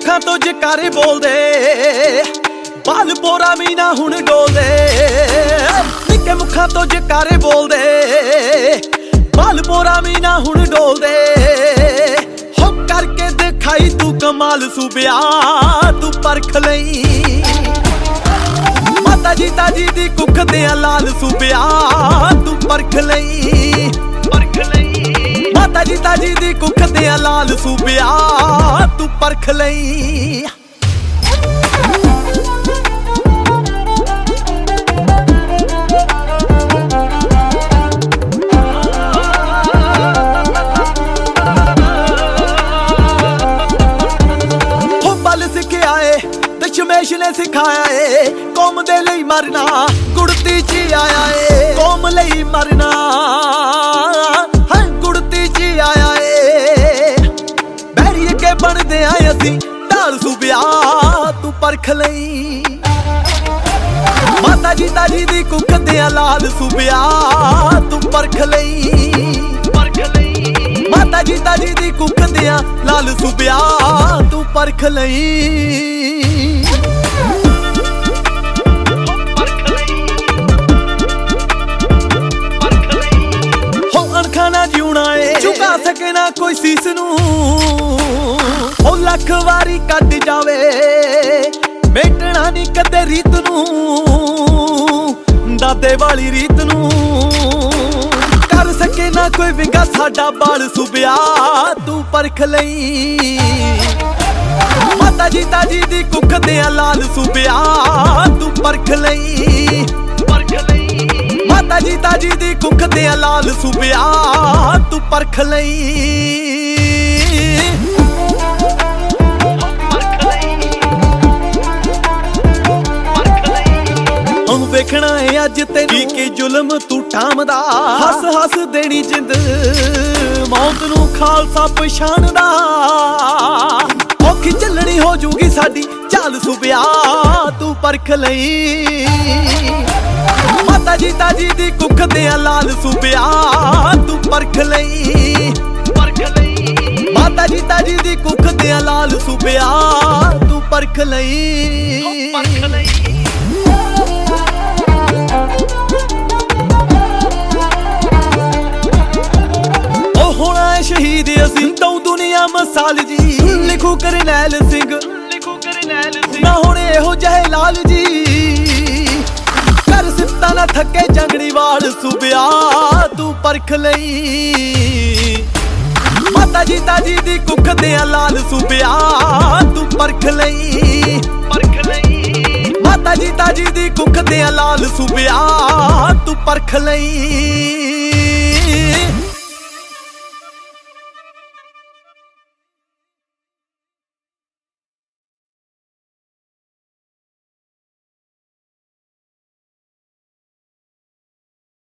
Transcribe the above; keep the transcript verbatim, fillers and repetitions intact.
ਮੁਖਾਂ ਤੋਂ ਜਕਾਰੇ ਬੋਲਦੇ, ਬਾਲ ਪੋਰਾ ਮੀਨਾ ਹੁਣ ਡੋਲਦੇ। ਨਿੱਕੇ ਮੁਖਾਂ ਤੋਂ ਜਕਾਰੇ ਬੋਲਦੇ, ਬਾਲ ਪੋਰਾ ਮੀਨਾ ਹੁਣ ਡੋਲਦੇ। ਹੋ ਕਰਕੇ ਦਿਖਾਈ ਤੂੰ ਕਮਾਲ ਸੂਬਿਆ, ਤੂੰ ਪਰਖ ਲਈ ਮਾਤਾ ਜੀ ਤਾਜੀ ਦੀ ਕੁੱਖ ਦੇ ਲਾਲ ਸੂਬਿਆ, ਤੂੰ ਪਰਖ ਲਈ ਪਰਖ ਲਈ ਮਾਤਾ ਜੀ ਤਾਜੀ ਦੀ ਕੁੱਖ ਦੇ ਲਾਲ ਸੂਬਿਆ, ਤੂੰ ਪਰਖ ਲਈ। ਦਸ਼ਮੇਸ਼ ਨੇ ਸਿਖਾਇਆ ਏ ਕੌਮ ਦੇ ਲਈ ਮਰਨਾ, ਗੁੜਤੀ ਚ ਆਇਆ ਏ ਕੌਮ ਲਈ ਮਰਨਾ, ਹਾਂ ਗੁੜਤੀ ਚ ਆਇਆ ਏ। ਬੈਰੀ ਅੱਗੇ ਬਣਦੇ ਆਏ ਅਸੀਂ ਢਾਲ ਸੂਬਿਆ, ਤੂੰ ਪਰਖ ਲਈ ਮਾਤਾ ਜੀ ਤਾਜੀ ਦੀ ਕੁੱਖ ਦੇ ਲਾਲ ਸੂਬਿਆ, ਤੂੰ ਪਰਖ ਲਈ ਪਰਖ ਲਈ ਮਾਤਾ ਜੀ ਤਾਜੀ ਦੀ ਕੁੱਖ ਦੇ ਲਾਲ ਸੂਬਿਆ, ਤੂੰ ਪਰਖ ਲਈ। ਅਣਖਾਂ ਜਿਉਣਾ ਏ ਝੁਕਾ ਸਕੇ ਨਾ ਕੋਈ ਸੀਸ ਨੂੰ, ਉਹ ਲੱਖ ਵਾਰੀ ਕੱਢ ਜਾਵੇ ਮੇਟਣਾ ਨੀ ਕਦੇ ਰੀਤ ਨੂੰ, ਦਾਦੇ ਵਾਲੀ ਰੀਤ ਨੂੰ। ਕਰ ਸਕੇ ਨਾ ਕੋਈ ਵਿੰਗਾ ਸਾਡਾ ਬਾਲ ਸੂਬਿਆ, ਤੂੰ ਪਰਖ ਲਈ ਮਾਤਾ ਜੀ ਤਾਜੀ ਦੀ ਕੁੱਖ ਦੇ ਲਾਲ ਸੂਬਿਆ, ਤੂੰ ਪਰਖ ਲਈ ਪਰਖ ਲਈ ਮਾਤਾ ਜੀ ਤਾਜੀ ਦੀ ਕੁੱਖ ਦੇ ਲਾਲ ਸੂਬਿਆ, ਤੂੰ ਪਰਖ ਲਈ। ਹੁਣ ਵੇਖਣਾ ਏ ਅੱਜ ਤੈਨੂੰ ਕੀ ਜ਼ੁਲਮ ਤੂੰ ਠਾਮਦਾ, ਹੱਸ ਹੱਸ ਦੇਣੀ ਜਿੰਦ ਮੌਤ ਨੂੰ ਖਾਲਸਾ ਪਛਾਣਦਾ। ਔਖੀ ਚੱਲਣੀ ਹੋ ਜੂਗੀ ਸਾਡੀ ਚਾਲ ਸੂਬਿਆ, ਤੂੰ ਪਰਖ ਲਈ ਮਾਤਾ ਜੀ ਤਾਜੀ ਦੀ ਕੁੱਖ ਦੇ ਲਾਲ ਸੂਬਿਆ, ਤੂੰ ਪਰਖ ਲਈ ਪਰਖ ਲਈ ਮਾਤਾ ਜੀ ਤਾਜੀ ਦੀ ਕੁੱਖ ਦੇ ਲਾਲ ਸੂਬਿਆ, ਤੂੰ ਪਰਖ ਲਈ ਪਰਖ ਲਈ। ਉਹ ਹੋਣਾ ਸ਼ਹੀਦ ਅਸੀਂ ਤੂੰ ਦੁਨੀਆ ਮਸਾਲ ਜੀ, ਲਿਖੂ ਕਰਨੈਲ ਸਿੰਘ ਲਿਖੂ ਕਰਨੈਲ ਸਿੰਘ ਨਾ ਹੁਣ ਇਹੋ ਜਿਹੇ ਲਾਲ ਜੀ। ਕਰ ਸਿੱਤਾ ਨਾ ਥੱਕੇ ਜੰਗੜੀ ਵਾਲ ਸੂਬਿਆ, ਤੂੰ ਪਰਖ ਲਈ ਮਾਤਾ ਜੀ ਤਾਜੀ ਦੀ ਕੁੱਖ ਦੇ ਲਾਲ ਸੂਬਿਆ, ਤੂੰ ਪਰਖ ਲਈ ਪਰਖ ਲਈ ਮਾਤਾ ਜੀ ਤਾਜੀ ਦੀ ਕੁੱਖ ਦੇ ਲਾਲ ਸੂਬਿਆ, ਤੂੰ ਪਰਖ ਲਈ।